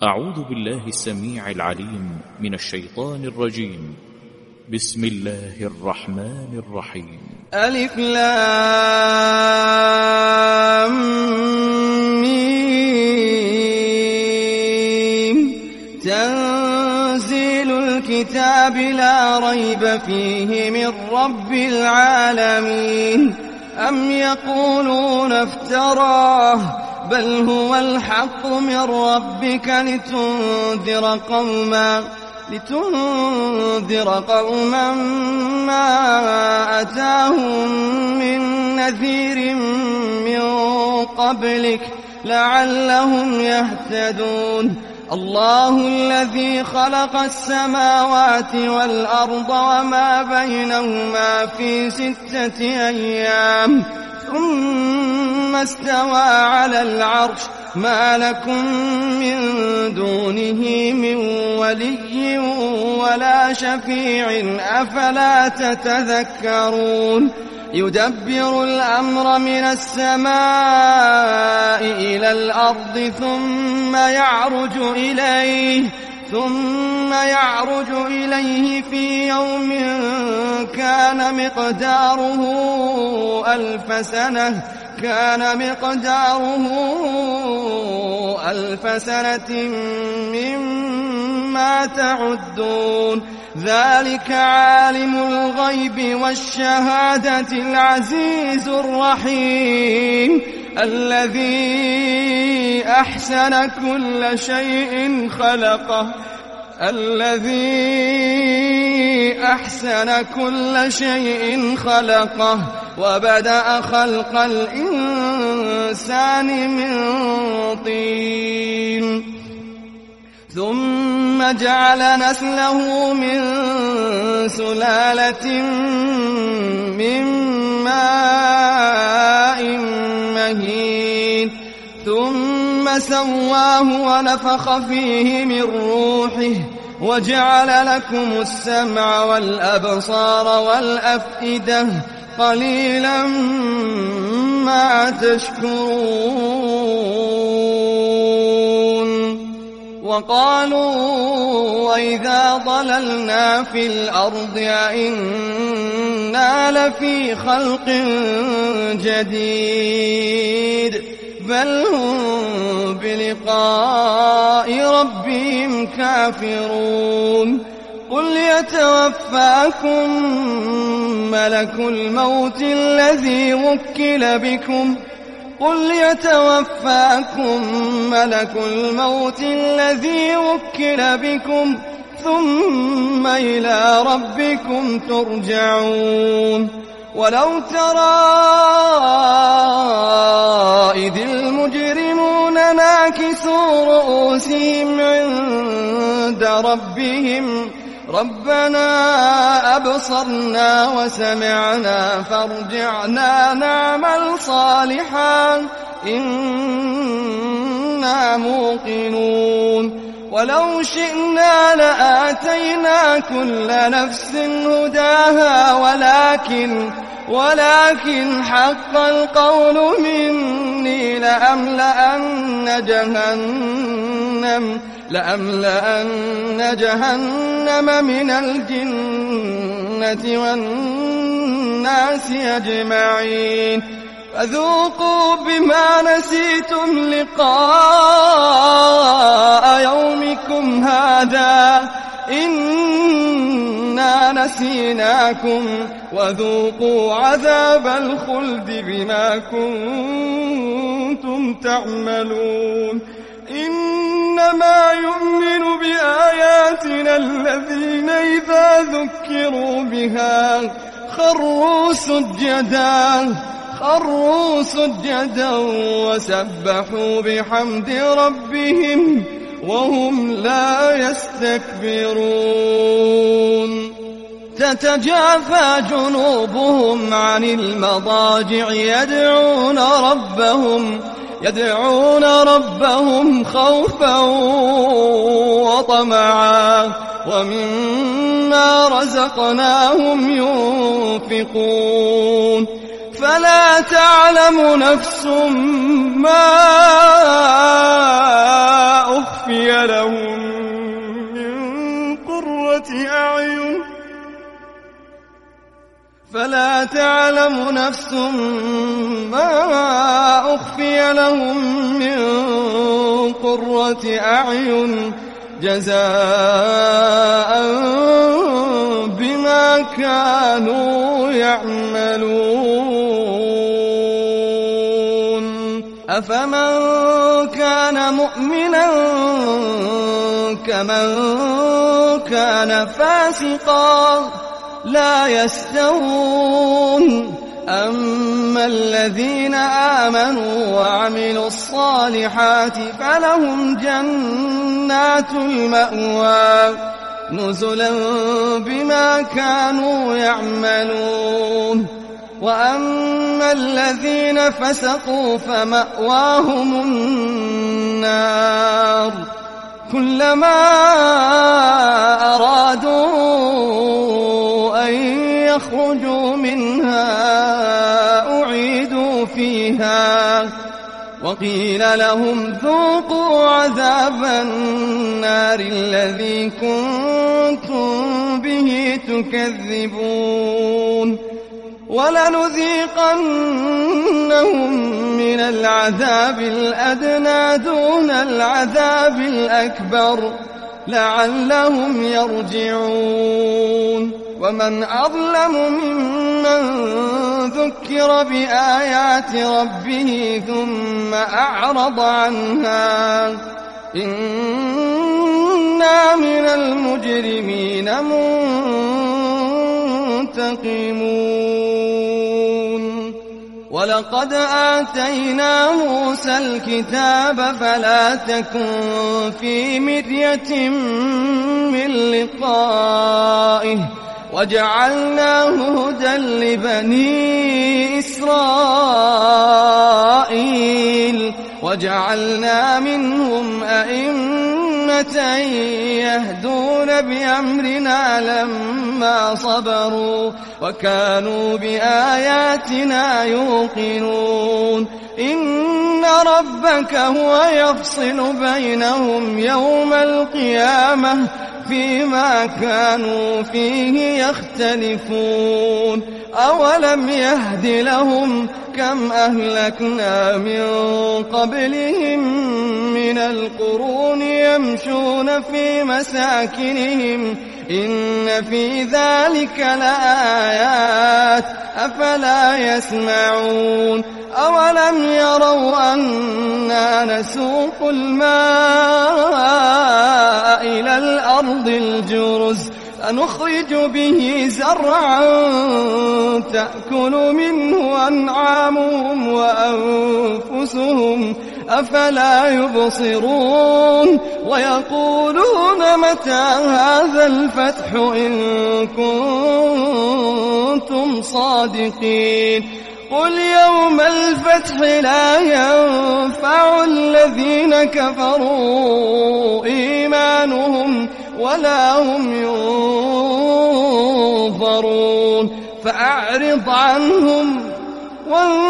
أعوذ بالله السميع العليم من الشيطان الرجيم. بسم الله الرحمن الرحيم. ألف لام ميم. تنزيل الكتاب لا ريب فيه من رب العالمين. أم يقولون افتراه بل هو الحق من ربك لتنذر قوما ما أتاهم من نذير من قبلك لعلهم يهتدون. الله الذي خلق السماوات والأرض وما بينهما في 6 أيام ثم استوى على العرش. ما لكم من دونه من ولي ولا شفيع أفلا تتذكرون. يدبر الأمر من السماء إلى الأرض ثم يعرج إليه في يوم كان مقداره 1000 سنة مما تعدون. ذلك عالم الغيب والشهادة العزيز الرحيم الذي أحسن كل شيء خلقه وبدأ خلق الإنسان من طين ثم جعل نسله من سلالة من ماء مهين ثم سواه ونفخ فيه من روحه وجعل لكم السمع والأبصار والأفئدة قليلا ما تشكرون. وقالوا وإذا ضللنا في الأرض أئنا لفي خلق جديد بل هم بلقاء ربهم كافرون. قل يتوفاكم ملك الموت الذي وكل بكم ثم إلى ربكم ترجعون. ولو ترى إذ المجرمون ناكسوا رؤوسهم عند ربهم ربنا أبصرنا وسمعنا فارجعنا نعمل صالحا إنا موقنون. ولو شئنا لآتينا كل نفس هداها ولكن حق القول مني لأملأن جهنم من الجنة والناس أجمعين. فذوقوا بما نسيتم لقاء يومكم هذا إنا نسيناكم وذوقوا عذاب الخلد بما كنتم تعملون. إنما يؤمن بآياتنا الذين إذا ذكروا بها خروا سجدا وسبحوا بحمد ربهم وهم لا يستكبرون. تتجافى جنوبهم عن المضاجع يدعون ربهم خوفا وطمعا ومما رزقناهم ينفقون. فلا تعلم نفس ما أخفي لهم من قرة أعين فلا تعلم نفس ما أخفي لهم من قرة أعين جزاء بما كانوا يعملون أفمن كان مؤمنا كمن كان فاسقا لا يستوون أما الذين آمنوا وعملوا الصالحات فلهم جنات المأوى نزلا بما كانوا يعملون وأما الذين فسقوا فمأواهم النار كلما أرادوا أن يخرجوا منها أعيدوا فيها وقيل لهم ذوقوا عذاب النار الذي كنتم به تكذبون ولنذيقنهم من العذاب الأدنى دون العذاب الأكبر لعلهم يرجعون ومن أظلم ممن ذكر بآيات ربه ثم أعرض عنها إنا من المجرمين منتقمون ولقد آتينا موسى الكتاب فلا تكن في مرية من لقائه وجعلناه هدى لبني إسرائيل وجعلنا منهم أئمة يهدون بأمرنا لما صبروا وكانوا بآياتنا يوقنون إن ربك هو يفصل بينهم يوم القيامة فيما كانوا فيه يختلفون أولم يهد لهم كم أهلكنا من قبلهم من القرون يمشون في مساكنهم إن في ذلك لآيات أفلا يسمعون أولم يروا أنا نسوق الماء إلى الأرض الجرز فنخرج به زرعا تأكل منه أنعامهم وأنفسهم أفلا يبصرون ويقولون متى هذا الفتح إن كنتم صادقين قل يوم الفتح لا ينفع الذين كفروا إيمانهم ولا هم ينظرون فأعرض عنهم